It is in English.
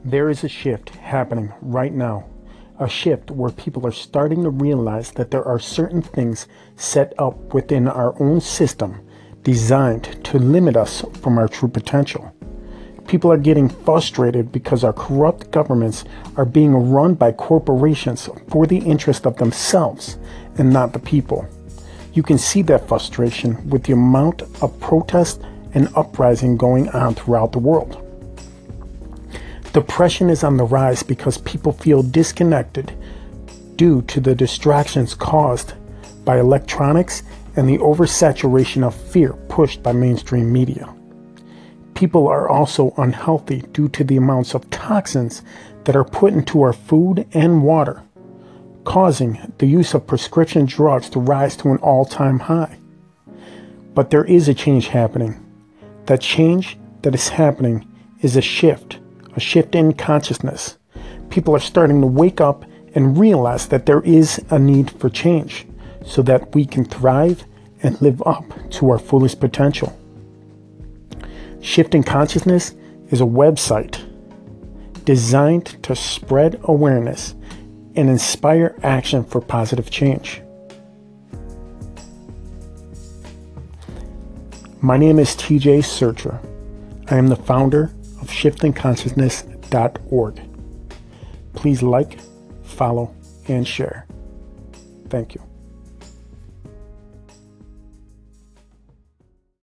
There is a shift happening right now, a shift where people are starting to realize that there are certain things set up within our own system designed to limit us from our true potential. People are getting frustrated because our corrupt governments are being run by corporations for the interest of themselves and not the people. You can see that frustration with the amount of protest and uprising going on throughout the world. Depression is on the rise because people feel disconnected due to the distractions caused by electronics and the oversaturation of fear pushed by mainstream media. People are also unhealthy due to the amounts of toxins that are put into our food and water, causing the use of prescription drugs to rise to an all-time high. But there is a change happening. That change that is happening is a shift in consciousness. People are starting to wake up and realize that there is a need for change so that we can thrive and live up to our fullest potential. Shifting Consciousness is a website designed to spread awareness and inspire action for positive change. My name is TJ Sertra. I am the founder of shiftingconsciousness.org. Please like, follow, and share. Thank you.